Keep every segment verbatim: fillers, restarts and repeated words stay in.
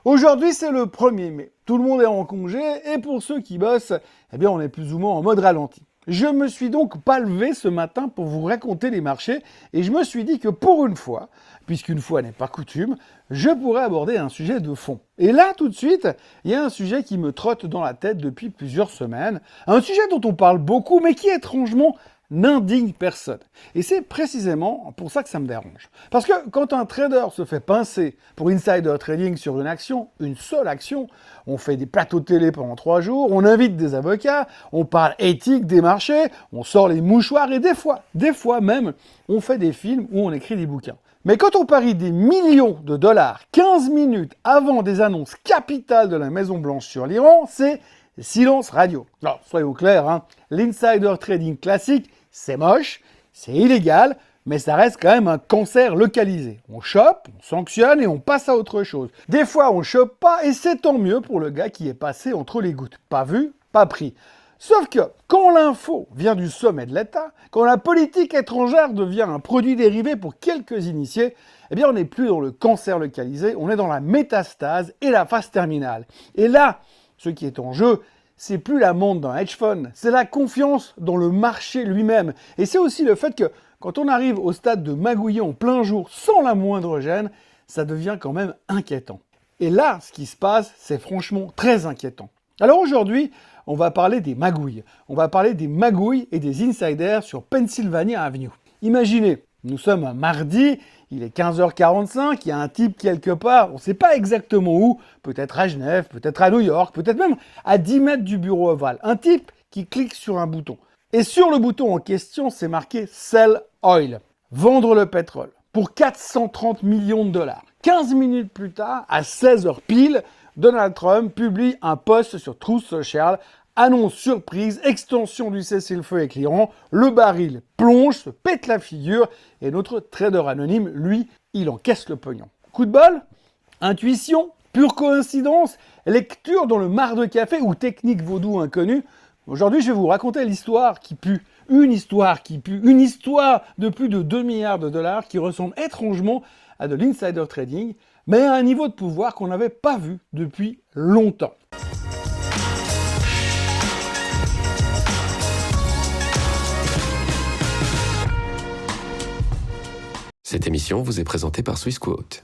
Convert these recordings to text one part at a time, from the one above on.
Aujourd'hui, c'est le premier mai. Tout le monde est en congé et pour ceux qui bossent, eh bien, on est plus ou moins en mode ralenti. Je me suis donc pas levé ce matin pour vous raconter les marchés et je me suis dit que pour une fois, puisqu'une fois n'est pas coutume, je pourrais aborder un sujet de fond. Et là, tout de suite, il y a un sujet qui me trotte dans la tête depuis plusieurs semaines, un sujet dont on parle beaucoup mais qui étrangement n'indigne personne. Et c'est précisément pour ça que ça me dérange. Parce que quand un trader se fait pincer pour insider trading sur une action, une seule action, on fait des plateaux de télé pendant trois jours, on invite des avocats, on parle éthique des marchés, on sort les mouchoirs et des fois, des fois même, on fait des films où on écrit des bouquins. Mais quand on parie des millions de dollars quinze minutes avant des annonces capitales de la Maison-Blanche sur l'Iran, c'est silence radio. Alors, soyons clairs, hein, l'insider trading classique, c'est moche, c'est illégal, mais ça reste quand même un cancer localisé. On chope, on sanctionne et on passe à autre chose. Des fois, on chope pas et c'est tant mieux pour le gars qui est passé entre les gouttes. Pas vu, pas pris. Sauf que quand l'info vient du sommet de l'État, quand la politique étrangère devient un produit dérivé pour quelques initiés, eh bien on n'est plus dans le cancer localisé, on est dans la métastase et la phase terminale. Et là, ce qui est en jeu, c'est plus la montre d'un hedge fund, c'est la confiance dans le marché lui-même. Et c'est aussi le fait que quand on arrive au stade de magouiller en plein jour sans la moindre gêne, ça devient quand même inquiétant. Et là, ce qui se passe, c'est franchement très inquiétant. Alors aujourd'hui, on va parler des magouilles. On va parler des magouilles et des insiders sur Pennsylvania Avenue. Imaginez, nous sommes un mardi, il est quinze heures quarante-cinq, il y a un type quelque part, on ne sait pas exactement où, peut-être à Genève, peut-être à New York, peut-être même à dix mètres du bureau ovale. Un type qui clique sur un bouton. Et sur le bouton en question, c'est marqué « Sell Oil », vendre le pétrole, pour quatre cent trente millions de dollars. quinze minutes plus tard, à seize heures pile, Donald Trump publie un post sur Truth Social, annonce surprise, extension du cessez-le-feu avec l'Iran, le baril plonge, se pète la figure, et notre trader anonyme, lui, il encaisse le pognon. Coup de bol? Intuition? Pure coïncidence? Lecture dans le mar de café ou technique vaudou inconnue? Aujourd'hui, je vais vous raconter l'histoire qui pue. Une histoire qui pue. Une histoire de plus de deux milliards de dollars qui ressemble étrangement à de l'insider trading, mais à un niveau de pouvoir qu'on n'avait pas vu depuis longtemps. Cette émission vous est présentée par Swissquote.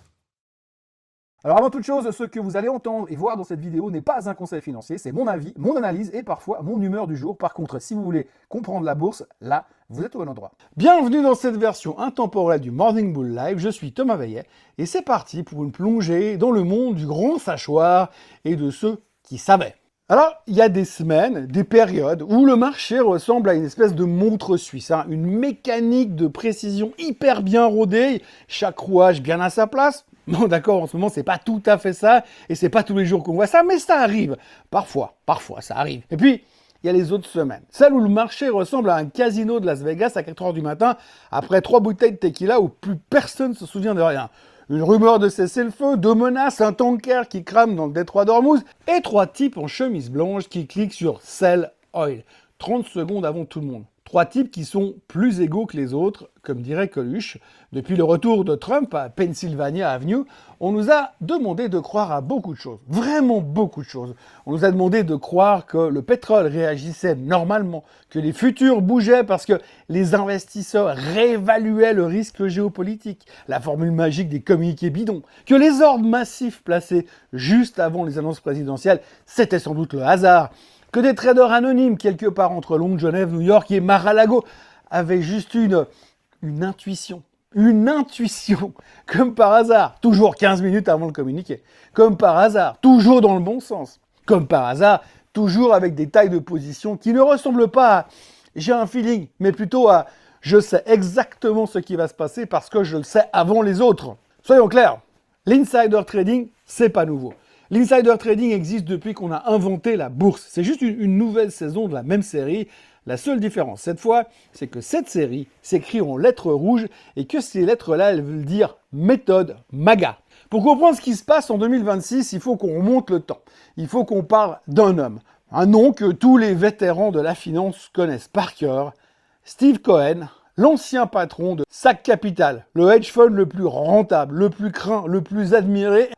Alors avant toute chose, ce que vous allez entendre et voir dans cette vidéo n'est pas un conseil financier, c'est mon avis, mon analyse et parfois mon humeur du jour. Par contre, si vous voulez comprendre la bourse, là, vous êtes au bon endroit. Bienvenue dans cette version intemporelle du Morning Bull Live, je suis Thomas Veillet et c'est parti pour une plongée dans le monde du grand sachoir et de ceux qui savaient. Alors, il y a des semaines, des périodes où le marché ressemble à une espèce de montre suisse, hein, une mécanique de précision hyper bien rodée, chaque rouage bien à sa place. Bon d'accord, en ce moment c'est pas tout à fait ça, et c'est pas tous les jours qu'on voit ça, mais ça arrive. Parfois, parfois ça arrive. Et puis, il y a les autres semaines. Celles où le marché ressemble à un casino de Las Vegas à quatre heures du matin, après trois bouteilles de tequila où plus personne se souvient de rien. Une rumeur de cessez-le-feu, deux menaces, un tanker qui crame dans le détroit d'Ormuz, et trois types en chemise blanche qui cliquent sur Sell Oil, trente secondes avant tout le monde. Trois types qui sont plus égaux que les autres, comme dirait Coluche. Depuis le retour de Trump à Pennsylvania Avenue, on nous a demandé de croire à beaucoup de choses, vraiment beaucoup de choses. On nous a demandé de croire que le pétrole réagissait normalement, que les futurs bougeaient parce que les investisseurs réévaluaient le risque géopolitique, la formule magique des communiqués bidons, que les ordres massifs placés juste avant les annonces présidentielles, c'était sans doute le hasard, que des traders anonymes quelque part entre Londres, Genève, New York et Mar-a-Lago avaient juste une, une intuition. Une intuition, comme par hasard, toujours quinze minutes avant le communiqué. Comme par hasard, toujours dans le bon sens. Comme par hasard, toujours avec des tailles de position qui ne ressemblent pas à « j'ai un feeling », mais plutôt à « je sais exactement ce qui va se passer parce que je le sais avant les autres ». Soyons clairs, l'insider trading, c'est pas nouveau. L'insider trading existe depuis qu'on a inventé la bourse. C'est juste une, une nouvelle saison de la même série. La seule différence, cette fois, c'est que cette série s'écrit en lettres rouges et que ces lettres-là, elles veulent dire méthode MAGA. Pour comprendre ce qui se passe en deux mille vingt-six, il faut qu'on remonte le temps. Il faut qu'on parle d'un homme. Un nom que tous les vétérans de la finance connaissent par cœur. Steve Cohen, l'ancien patron de Sac Capital, le hedge fund le plus rentable, le plus craint, le plus admiré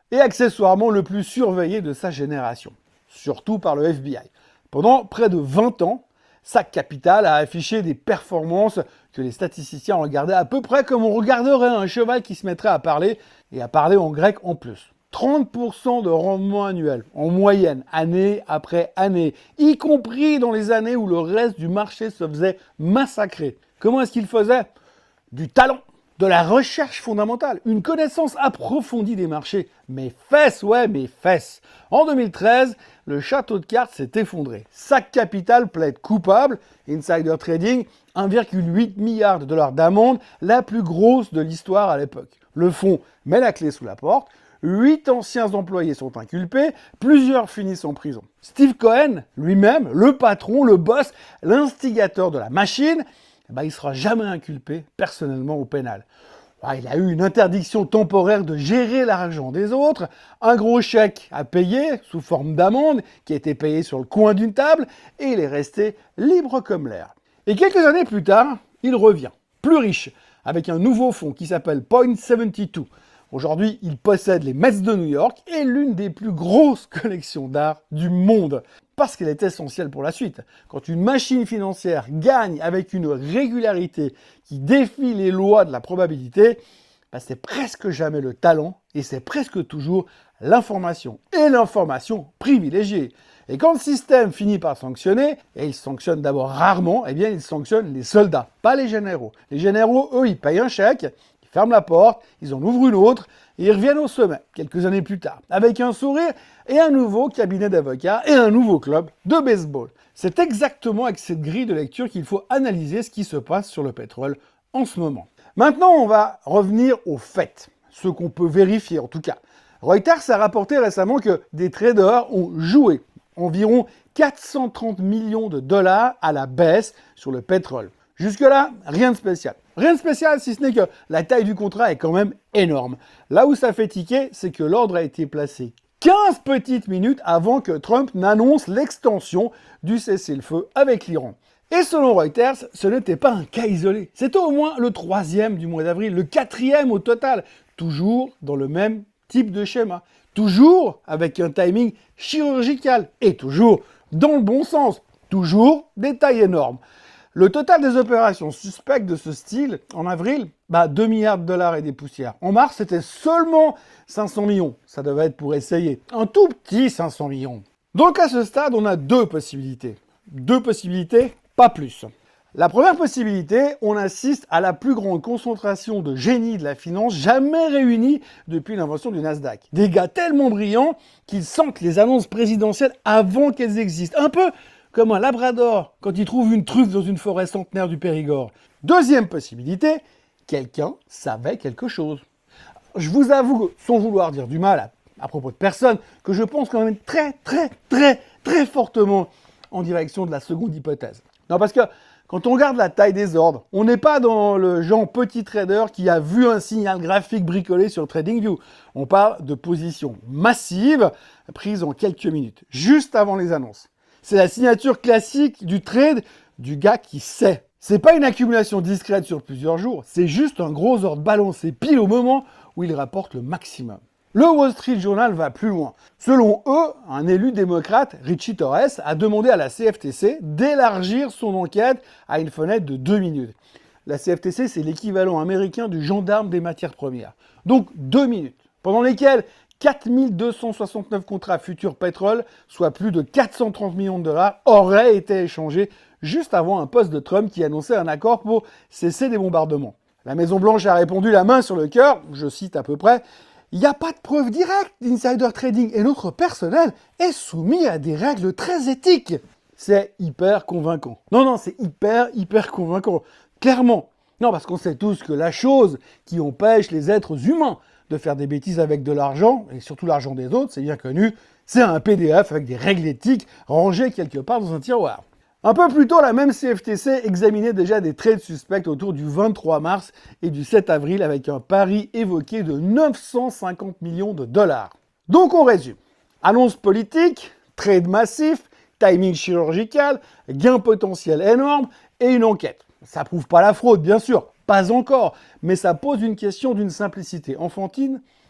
et accessoirement le plus surveillé de sa génération, surtout par le F B I. Pendant près de vingt ans, Sac Capital a affiché des performances que les statisticiens regardaient à peu près comme on regarderait un cheval qui se mettrait à parler, et à parler en grec en plus. trente pour cent de rendement annuel, en moyenne, année après année, y compris dans les années où le reste du marché se faisait massacrer. Comment est-ce qu'il faisait ? Du talent, de la recherche fondamentale, une connaissance approfondie des marchés. Mes fesses, ouais, mes fesses. En deux mille treize, le château de cartes s'est effondré. Sac Capital plaide coupable. Insider Trading, un virgule huit milliard de dollars d'amende, la plus grosse de l'histoire à l'époque. Le fonds met la clé sous la porte. Huit anciens employés sont inculpés, plusieurs finissent en prison. Steve Cohen, lui-même, le patron, le boss, l'instigateur de la machine, eh ben, il ne sera jamais inculpé personnellement au pénal. Il a eu une interdiction temporaire de gérer l'argent des autres, un gros chèque à payer sous forme d'amende qui a été payé sur le coin d'une table et il est resté libre comme l'air. Et quelques années plus tard, il revient, plus riche, avec un nouveau fonds qui s'appelle Point soixante-deux. Aujourd'hui, il possède les Mets de New York et l'une des plus grosses collections d'art du monde. Parce qu'elle est essentielle pour la suite. Quand une machine financière gagne avec une régularité qui défie les lois de la probabilité, bah c'est presque jamais le talent et c'est presque toujours l'information. Et l'information privilégiée. Et quand le système finit par sanctionner, et il sanctionne d'abord rarement, eh bien il sanctionne les soldats, pas les généraux. Les généraux, eux, ils payent un chèque, ils ferment la porte, ils en ouvrent une autre, et ils reviennent au sommet, quelques années plus tard, avec un sourire et un nouveau cabinet d'avocats et un nouveau club de baseball. C'est exactement avec cette grille de lecture qu'il faut analyser ce qui se passe sur le pétrole en ce moment. Maintenant, on va revenir aux faits, ce qu'on peut vérifier en tout cas. Reuters a rapporté récemment que des traders ont joué environ quatre cent trente millions de dollars à la baisse sur le pétrole. Jusque-là, rien de spécial. Rien de spécial, si ce n'est que la taille du contrat est quand même énorme. Là où ça fait tiquer, c'est que l'ordre a été placé quinze petites minutes avant que Trump n'annonce l'extension du cessez-le-feu avec l'Iran. Et selon Reuters, ce n'était pas un cas isolé. C'était au moins le troisième du mois d'avril, le quatrième au total, toujours dans le même type de schéma. Toujours avec un timing chirurgical et toujours dans le bon sens. Toujours des tailles énormes. Le total des opérations suspectes de ce style, en avril, bah deux milliards de dollars et des poussières. En mars, c'était seulement cinq cents millions. Ça devait être pour essayer. Un tout petit cinq cents millions. Donc à ce stade, on a deux possibilités. Deux possibilités, pas plus. La première possibilité, on assiste à la plus grande concentration de génies de la finance jamais réunie depuis l'invention du Nasdaq. Des gars tellement brillants qu'ils sentent les annonces présidentielles avant qu'elles existent. Un peu comme un labrador quand il trouve une truffe dans une forêt centenaire du Périgord. Deuxième possibilité, quelqu'un savait quelque chose. Je vous avoue, sans vouloir dire du mal à, à propos de personne, que je pense quand même très, très, très, très fortement en direction de la seconde hypothèse. Non, parce que quand on regarde la taille des ordres, on n'est pas dans le genre petit trader qui a vu un signal graphique bricolé sur TradingView. On parle de positions massives prises en quelques minutes, juste avant les annonces. C'est la signature classique du trade du gars qui sait. C'est pas une accumulation discrète sur plusieurs jours, c'est juste un gros ordre balancé pile au moment où il rapporte le maximum. Le Wall Street Journal va plus loin. Selon eux, un élu démocrate, Richie Torres, a demandé à la C F T C d'élargir son enquête à une fenêtre de deux minutes. La C F T C, c'est l'équivalent américain du gendarme des matières premières. Donc deux minutes, pendant lesquelles quatre mille deux cent soixante-neuf contrats futurs pétrole, soit plus de quatre cent trente millions de dollars, auraient été échangés juste avant un poste de Trump qui annonçait un accord pour cesser les bombardements. La Maison-Blanche a répondu la main sur le cœur, je cite à peu près, « Il n'y a pas de preuve directe d'insider trading et notre personnel est soumis à des règles très éthiques. » C'est hyper convaincant. Non, non, c'est hyper, hyper convaincant. Clairement. Non, parce qu'on sait tous que la chose qui empêche les êtres humains de faire des bêtises avec de l'argent, et surtout l'argent des autres, c'est bien connu, c'est un P D F avec des règles éthiques rangées quelque part dans un tiroir. Un peu plus tôt, la même C F T C examinait déjà des trades suspects autour du vingt-trois mars et du sept avril avec un pari évoqué de neuf cent cinquante millions de dollars. Donc on résume. Annonce politique, trade massif, timing chirurgical, gain potentiel énorme et une enquête. Ça prouve pas la fraude, bien sûr, pas encore, mais ça pose une question d'une simplicité enfantine.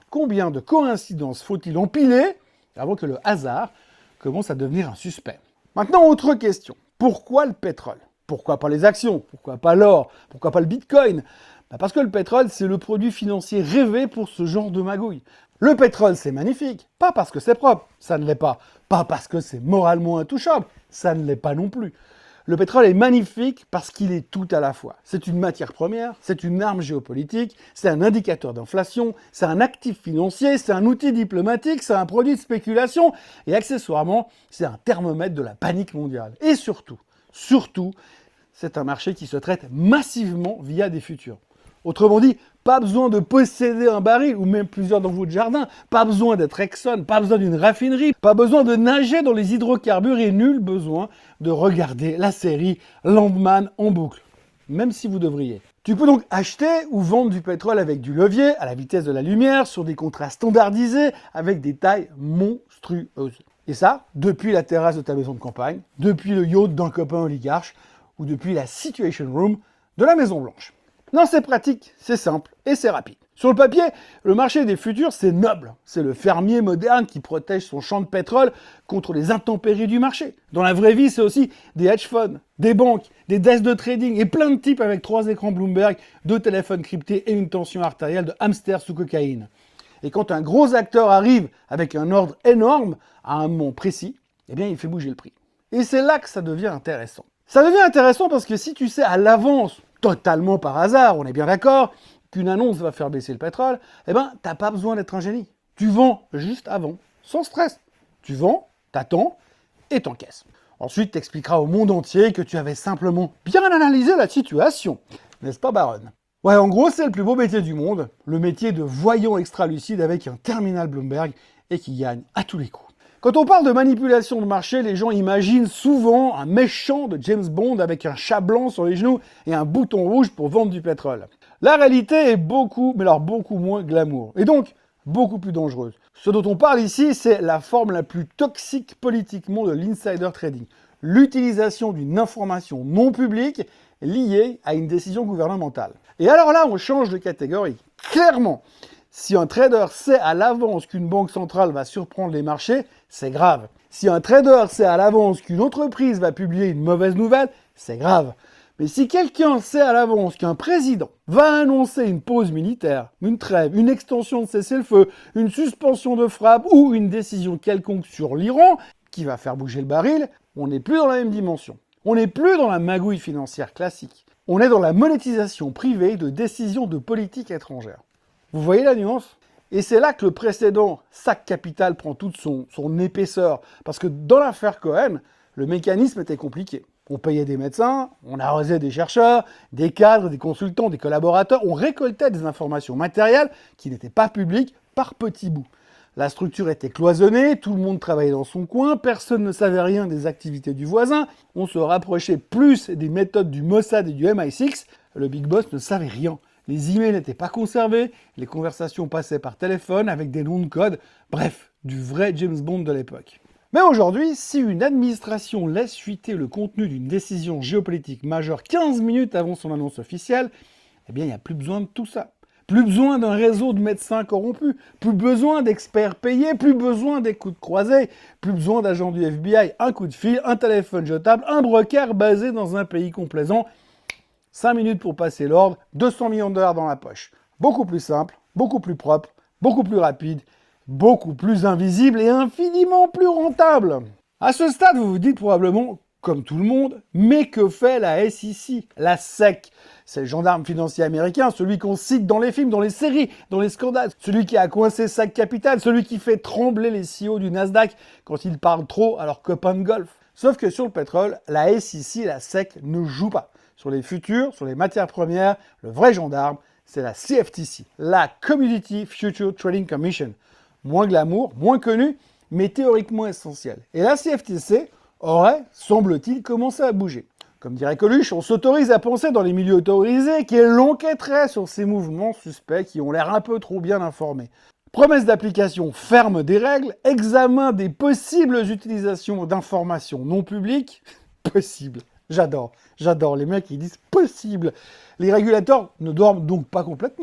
Combien de coïncidences faut-il empiler avant que le hasard commence à devenir un suspect? Maintenant, autre question. Pourquoi le pétrole? Pourquoi pas les actions? Pourquoi pas l'or? Pourquoi pas le bitcoin? Ben parce que le pétrole, c'est le produit financier rêvé pour ce genre de magouille. Le pétrole, c'est magnifique, pas parce que c'est propre, ça ne l'est pas. Pas parce que c'est moralement intouchable, ça ne l'est pas non plus. Le pétrole est magnifique parce qu'il est tout à la fois. C'est une matière première, c'est une arme géopolitique, c'est un indicateur d'inflation, c'est un actif financier, c'est un outil diplomatique, c'est un produit de spéculation et accessoirement, c'est un thermomètre de la panique mondiale. Et surtout, surtout, c'est un marché qui se traite massivement via des futurs. Autrement dit, pas besoin de posséder un baril ou même plusieurs dans votre jardin, pas besoin d'être Exxon, pas besoin d'une raffinerie, pas besoin de nager dans les hydrocarbures et nul besoin de regarder la série Landman en boucle, même si vous devriez. Tu peux donc acheter ou vendre du pétrole avec du levier, à la vitesse de la lumière, sur des contrats standardisés, avec des tailles monstrueuses. Et ça, depuis la terrasse de ta maison de campagne, depuis le yacht d'un copain oligarche, ou depuis la Situation Room de la Maison Blanche. Non, c'est pratique, c'est simple et c'est rapide. Sur le papier, le marché des futurs, c'est noble. C'est le fermier moderne qui protège son champ de pétrole contre les intempéries du marché. Dans la vraie vie, c'est aussi des hedge funds, des banques, des desks de trading et plein de types avec trois écrans Bloomberg, deux téléphones cryptés et une tension artérielle de hamster sous cocaïne. Et quand un gros acteur arrive avec un ordre énorme à un moment précis, eh bien, il fait bouger le prix. Et c'est là que ça devient intéressant. Ça devient intéressant parce que si tu sais à l'avance, totalement par hasard, on est bien d'accord, qu'une annonce va faire baisser le pétrole, eh ben, t'as pas besoin d'être un génie. Tu vends juste avant, sans stress. Tu vends, t'attends et t'encaisses. Ensuite, t'expliqueras au monde entier que tu avais simplement bien analysé la situation. N'est-ce pas, Baronne? Ouais, en gros, c'est le plus beau métier du monde, le métier de voyant extra-lucide avec un terminal Bloomberg et qui gagne à tous les coups. Quand on parle de manipulation de marché, les gens imaginent souvent un méchant de James Bond avec un chat blanc sur les genoux et un bouton rouge pour vendre du pétrole. La réalité est beaucoup, mais alors beaucoup moins glamour, et donc beaucoup plus dangereuse. Ce dont on parle ici, c'est la forme la plus toxique politiquement de l'insider trading. L'utilisation d'une information non publique liée à une décision gouvernementale. Et alors là, on change de catégorie. Clairement, si un trader sait à l'avance qu'une banque centrale va surprendre les marchés, c'est grave. Si un trader sait à l'avance qu'une entreprise va publier une mauvaise nouvelle, c'est grave. Mais si quelqu'un sait à l'avance qu'un président va annoncer une pause militaire, une trêve, une extension de cessez-le-feu, une suspension de frappe ou une décision quelconque sur l'Iran, qui va faire bouger le baril, on n'est plus dans la même dimension. On n'est plus dans la magouille financière classique. On est dans la monétisation privée de décisions de politique étrangère. Vous voyez la nuance? Et c'est là que le précédent sac capital prend toute son, son épaisseur. Parce que dans l'affaire Cohen, le mécanisme était compliqué. On payait des médecins, on arrosait des chercheurs, des cadres, des consultants, des collaborateurs. On récoltait des informations matérielles qui n'étaient pas publiques par petits bouts. La structure était cloisonnée, tout le monde travaillait dans son coin, personne ne savait rien des activités du voisin. On se rapprochait plus des méthodes du Mossad et du M I six. Le Big Boss ne savait rien. Les emails n'étaient pas conservés, les conversations passaient par téléphone avec des noms de code, bref, du vrai James Bond de l'époque. Mais aujourd'hui, si une administration laisse fuiter le contenu d'une décision géopolitique majeure quinze minutes avant son annonce officielle, eh bien, il n'y a plus besoin de tout ça. Plus besoin d'un réseau de médecins corrompus, plus besoin d'experts payés, plus besoin d'écoutes croisées, plus besoin d'agents du F B I, un coup de fil, un téléphone jetable, un broker basé dans un pays complaisant. cinq minutes pour passer l'ordre, deux cents millions de dollars dans la poche. Beaucoup plus simple, beaucoup plus propre, beaucoup plus rapide, beaucoup plus invisible et infiniment plus rentable. À ce stade, vous vous dites probablement, comme tout le monde, mais que fait la S E C, la S E C? C'est le gendarme financier américain, celui qu'on cite dans les films, dans les séries, dans les scandales, celui qui a coincé Sac Capital, celui qui fait trembler les C E O du Nasdaq quand ils parlent trop à leurs copains de golf. Sauf que sur le pétrole, la S E C et la S E C ne jouent pas. Sur les futurs, sur les matières premières, le vrai gendarme, c'est la C F T C, la Commodity Future Trading Commission. Moins glamour, moins connu, mais théoriquement essentiel. Et la C F T C aurait, semble-t-il, commencé à bouger. Comme dirait Coluche, on s'autorise à penser dans les milieux autorisés qu'elle enquêterait sur ces mouvements suspects qui ont l'air un peu trop bien informés. Promesse d'application ferme des règles, examen des possibles utilisations d'informations non publiques, possible. J'adore, j'adore les mecs qui disent possible. Les régulateurs ne dorment donc pas complètement.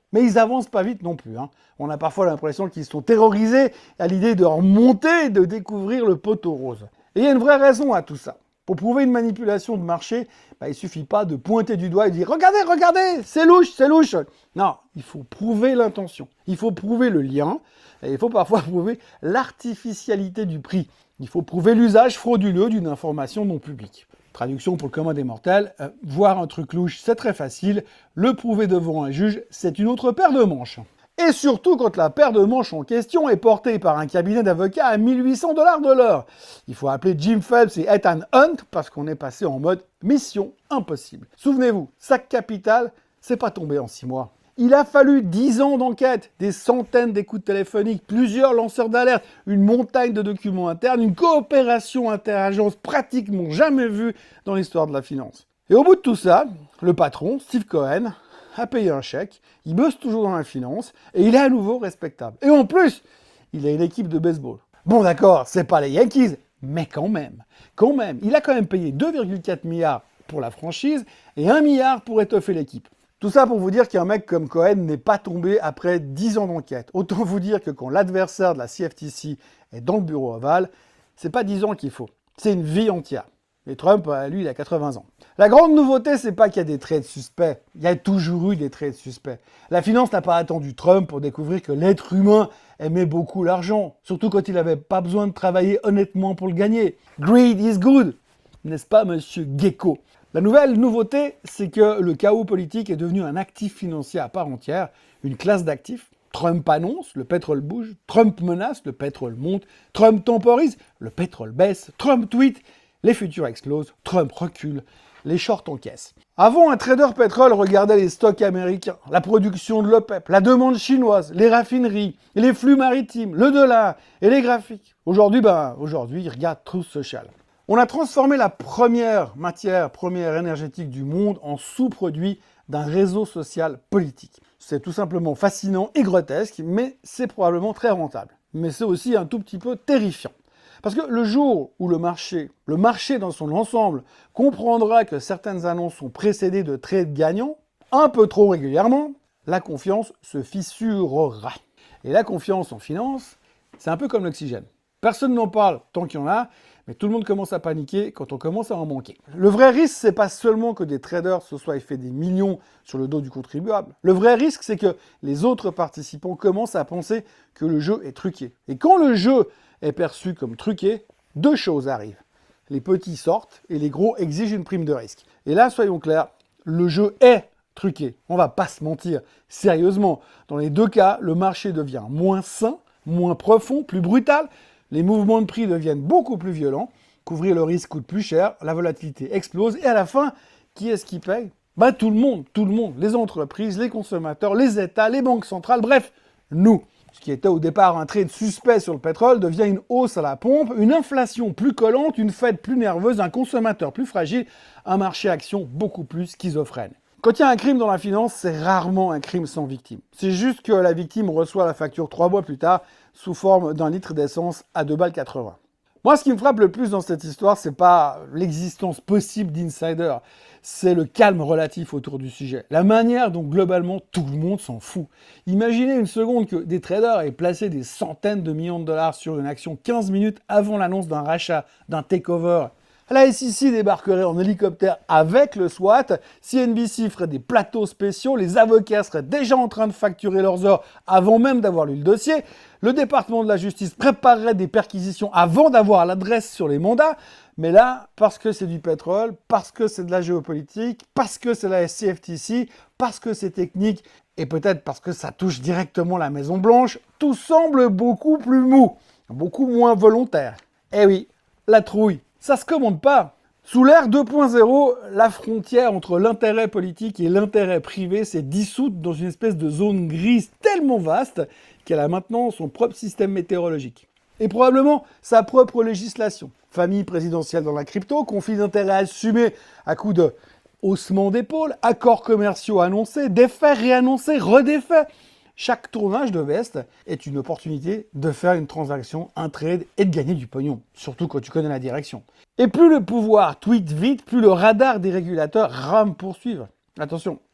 Mais ils avancent pas vite non plus. Hein. On a parfois l'impression qu'ils sont terrorisés à l'idée de remonter et de découvrir le poteau rose. Et il y a une vraie raison à tout ça. Pour prouver une manipulation de marché, bah, il ne suffit pas de pointer du doigt et de dire « Regardez, regardez, c'est louche, c'est louche !» Non, il faut prouver l'intention, il faut prouver le lien, et il faut parfois prouver l'artificialité du prix. Il faut prouver l'usage frauduleux d'une information non publique. Traduction pour le commun des mortels, euh, voir un truc louche, c'est très facile, le prouver devant un juge, c'est une autre paire de manches. Et surtout quand la paire de manches en question est portée par un cabinet d'avocats à mille huit cents dollars de l'heure. Il faut appeler Jim Phelps et Ethan Hunt parce qu'on est passé en mode mission impossible. Souvenez-vous, Sac Capital, c'est pas tombé en six mois. Il a fallu dix ans d'enquête, des centaines d'écoutes téléphoniques, plusieurs lanceurs d'alerte, une montagne de documents internes, une coopération interagences pratiquement jamais vue dans l'histoire de la finance. Et au bout de tout ça, le patron, Steve Cohen, a payé un chèque, il bosse toujours dans la finance, et il est à nouveau respectable. Et en plus, il a une équipe de baseball. Bon d'accord, c'est pas les Yankees, mais quand même, quand même, il a quand même payé deux virgule quatre milliards pour la franchise et un milliard pour étoffer l'équipe. Tout ça pour vous dire qu'un mec comme Cohen n'est pas tombé après dix ans d'enquête. Autant vous dire que quand l'adversaire de la C F T C est dans le bureau ovale, c'est pas dix ans qu'il faut, c'est une vie entière. Et Trump, lui, il a quatre-vingts ans. La grande nouveauté, c'est pas qu'il y a des trades suspects. Il y a toujours eu des trades suspects. La finance n'a pas attendu Trump pour découvrir que l'être humain aimait beaucoup l'argent, surtout quand il n'avait pas besoin de travailler honnêtement pour le gagner. Greed is good, n'est-ce pas, monsieur Gecko? La nouvelle nouveauté, c'est que le chaos politique est devenu un actif financier à part entière, une classe d'actifs. Trump annonce, le pétrole bouge. Trump menace, le pétrole monte. Trump temporise, le pétrole baisse. Trump tweet, les futurs explosent. Trump recule, les shorts encaissent. Avant, un trader pétrole regardait les stocks américains, la production de l'OPEP, la demande chinoise, les raffineries, les flux maritimes, le dollar et les graphiques. Aujourd'hui, ben, aujourd'hui, il regarde tout ce châle. On a transformé la première matière première énergétique du monde en sous-produit d'un réseau social politique. C'est tout simplement fascinant et grotesque, mais c'est probablement très rentable. Mais c'est aussi un tout petit peu terrifiant. Parce que le jour où le marché, le marché dans son ensemble, comprendra que certaines annonces sont précédées de trades gagnants, un peu trop régulièrement, la confiance se fissurera. Et la confiance en finance, c'est un peu comme l'oxygène. Personne n'en parle tant qu'il y en a, mais tout le monde commence à paniquer quand on commence à en manquer. Le vrai risque, c'est pas seulement que des traders se soient fait des millions sur le dos du contribuable. Le vrai risque, c'est que les autres participants commencent à penser que le jeu est truqué. Et quand le jeu est perçu comme truqué, deux choses arrivent. Les petits sortent et les gros exigent une prime de risque. Et là, soyons clairs, le jeu est truqué. On va pas se mentir. Sérieusement, dans les deux cas, le marché devient moins sain, moins profond, plus brutal. Les mouvements de prix deviennent beaucoup plus violents. Couvrir le risque coûte plus cher, la volatilité explose. Et à la fin, qui est-ce qui paye? Bah tout le monde, tout le monde. Les entreprises, les consommateurs, les États, les banques centrales, bref, nous. Ce qui était au départ un trade suspect sur le pétrole devient une hausse à la pompe, une inflation plus collante, une Fed plus nerveuse, un consommateur plus fragile, un marché action beaucoup plus schizophrène. Quand il y a un crime dans la finance, c'est rarement un crime sans victime. C'est juste que la victime reçoit la facture trois mois plus tard sous forme d'un litre d'essence à deux balles quatre-vingts. Moi, ce qui me frappe le plus dans cette histoire, c'est pas l'existence possible d'insiders, c'est le calme relatif autour du sujet. La manière dont globalement tout le monde s'en fout. Imaginez une seconde que des traders aient placé des centaines de millions de dollars sur une action quinze minutes avant l'annonce d'un rachat, d'un takeover. La S E C débarquerait en hélicoptère avec le SWAT, C N B C ferait des plateaux spéciaux, les avocats seraient déjà en train de facturer leurs heures avant même d'avoir lu le dossier, le département de la justice préparerait des perquisitions avant d'avoir l'adresse sur les mandats, mais là, parce que c'est du pétrole, parce que c'est de la géopolitique, parce que c'est la C F T C, parce que c'est technique, et peut-être parce que ça touche directement la Maison-Blanche, tout semble beaucoup plus mou, beaucoup moins volontaire. Eh oui, la trouille. Ça se commande pas. Sous l'ère deux point zéro, la frontière entre l'intérêt politique et l'intérêt privé s'est dissoute dans une espèce de zone grise tellement vaste qu'elle a maintenant son propre système météorologique. Et probablement sa propre législation. Famille présidentielle dans la crypto, conflit d'intérêts assumé à coup de haussement d'épaules, accords commerciaux annoncés, défaits, réannoncés, redéfaits. Chaque tournage de veste est une opportunité de faire une transaction, un trade et de gagner du pognon, surtout quand tu connais la direction. Et plus le pouvoir tweet vite, plus le radar des régulateurs rame pour suivre. Attention,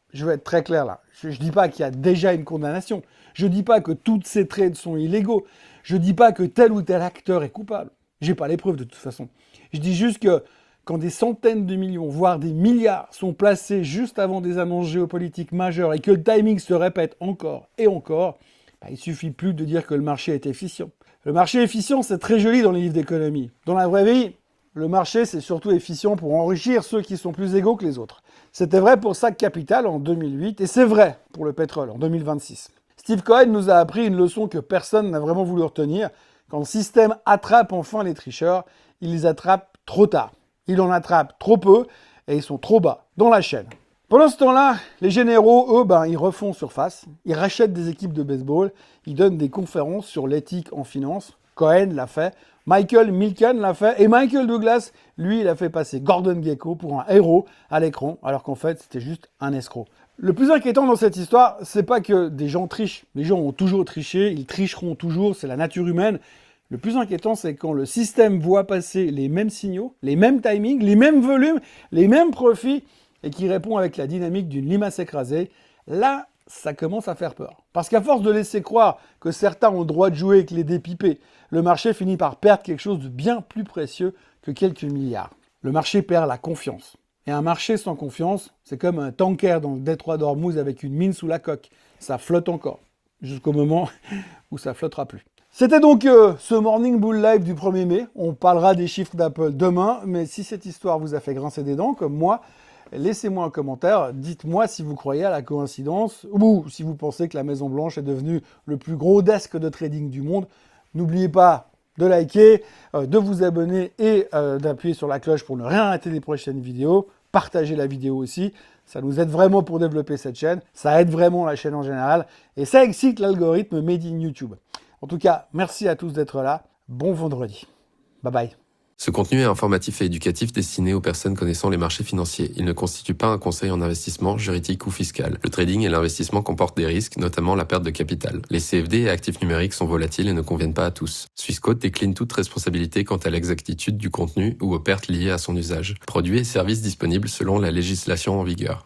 je vais être très clair là. Je ne dis pas qu'il y a déjà une condamnation. Je ne dis pas que tous ces trades sont illégaux. Je ne dis pas que tel ou tel acteur est coupable. J'ai pas les preuves de toute façon. Je dis juste que quand des centaines de millions, voire des milliards sont placés juste avant des annonces géopolitiques majeures et que le timing se répète encore et encore, bah, il suffit plus de dire que le marché est efficient. Le marché efficient, c'est très joli dans les livres d'économie. Dans la vraie vie, le marché, c'est surtout efficient pour enrichir ceux qui sont plus égaux que les autres. C'était vrai pour Sac Capital en deux mille huit et c'est vrai pour le pétrole en deux mille vingt-six. Steve Cohen nous a appris une leçon que personne n'a vraiment voulu retenir. Quand le système attrape enfin les tricheurs, il les attrape trop tard. Il en attrape trop peu et ils sont trop bas dans la chaîne. Pendant ce temps-là, les généraux, eux, ben, ils refont surface. Ils rachètent des équipes de baseball. Ils donnent des conférences sur l'éthique en finance. Cohen l'a fait. Michael Milken l'a fait. Et Michael Douglas, lui, il a fait passer Gordon Gekko pour un héros à l'écran, alors qu'en fait, c'était juste un escroc. Le plus inquiétant dans cette histoire, c'est pas que des gens trichent. Les gens ont toujours triché, ils tricheront toujours, c'est la nature humaine. Le plus inquiétant, c'est quand le système voit passer les mêmes signaux, les mêmes timings, les mêmes volumes, les mêmes profits, et qui répond avec la dynamique d'une limace écrasée. Là, ça commence à faire peur. Parce qu'à force de laisser croire que certains ont le droit de jouer avec les dés pipés, le marché finit par perdre quelque chose de bien plus précieux que quelques milliards. Le marché perd la confiance. Et un marché sans confiance, c'est comme un tanker dans le détroit d'Ormuz avec une mine sous la coque. Ça flotte encore, jusqu'au moment où ça flottera plus. C'était donc euh, ce Morning Bull Live du premier mai. On parlera des chiffres d'Apple demain, mais si cette histoire vous a fait grincer des dents, comme moi, laissez-moi un commentaire. Dites-moi si vous croyez à la coïncidence ou si vous pensez que la Maison-Blanche est devenue le plus gros desk de trading du monde. N'oubliez pas de liker, euh, de vous abonner et euh, d'appuyer sur la cloche pour ne rien rater des prochaines vidéos. Partagez la vidéo aussi, ça nous aide vraiment pour développer cette chaîne, ça aide vraiment la chaîne en général, et ça excite l'algorithme Made in YouTube. En tout cas, merci à tous d'être là, bon vendredi. Bye bye. Ce contenu est informatif et éducatif destiné aux personnes connaissant les marchés financiers. Il ne constitue pas un conseil en investissement, juridique ou fiscal. Le trading et l'investissement comportent des risques, notamment la perte de capital. Les C F D et actifs numériques sont volatiles et ne conviennent pas à tous. Swissquote décline toute responsabilité quant à l'exactitude du contenu ou aux pertes liées à son usage. Produits et services disponibles selon la législation en vigueur.